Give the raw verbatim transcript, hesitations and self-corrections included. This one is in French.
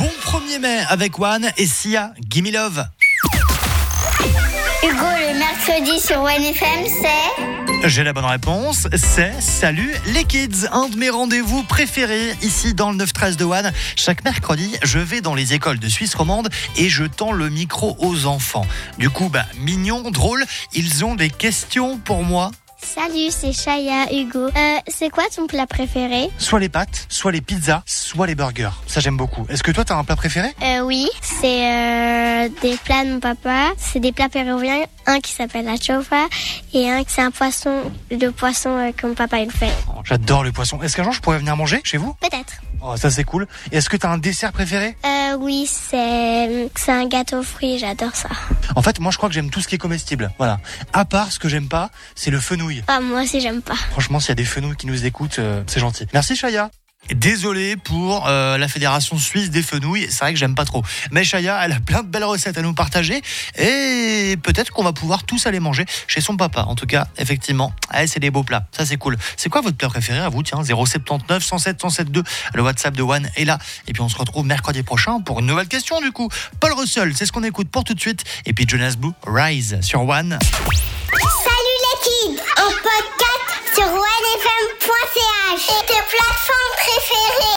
Bon premier mai avec One et Sia, Gimme Love. Hugo, le mercredi sur One F M, c'est... J'ai la bonne réponse, c'est Salut les kids, un de mes rendez-vous préférés ici dans le neuf treize de One. Chaque mercredi, je vais dans les écoles de Suisse romande et je tends le micro aux enfants. Du coup, bah, mignon, drôle, ils ont des questions pour moi. Salut, c'est Chaya, Hugo. Euh, c'est quoi ton plat préféré? Soit les pâtes, soit les pizzas, soit les burgers. Ça, j'aime beaucoup. Est-ce que toi, t'as un plat préféré? Euh, oui, c'est euh, des plats de mon papa. C'est des plats péruviens. Un qui s'appelle la chofa et un qui c'est un poisson, le poisson euh, que mon papa il fait. Oh, j'adore le poisson. Est-ce qu'un jour, je pourrais venir manger chez vous? Peut-être. Oh, ça, c'est cool. Et est-ce que t'as un dessert préféré? Euh, oui, c'est, c'est un gâteau aux fruits. J'adore ça. En fait, moi, je crois que j'aime tout ce qui est comestible. Voilà. À part, ce que j'aime pas, c'est le fenouil. Ah, moi aussi, j'aime pas. Franchement, s'il y a des fenouils qui nous écoutent, euh, c'est gentil. Merci, Chaya. Désolé pour euh, la Fédération Suisse des Fenouilles, c'est vrai que j'aime pas trop. Mais Chaya, elle a plein de belles recettes à nous partager et peut-être qu'on va pouvoir tous aller manger chez son papa. En tout cas, effectivement, ouais, c'est des beaux plats, ça c'est cool. C'est quoi votre plat préféré à vous? Tiens, zéro sept neuf cent sept cent sept deux, le WhatsApp de One est là. Et puis on se retrouve mercredi prochain pour une nouvelle question du coup. Paul Russell, c'est ce qu'on écoute pour tout de suite. Et puis Jonas Blue, Rise sur One. Salut les kids, en podcast sur one f m point c h et tes plateformes préférées.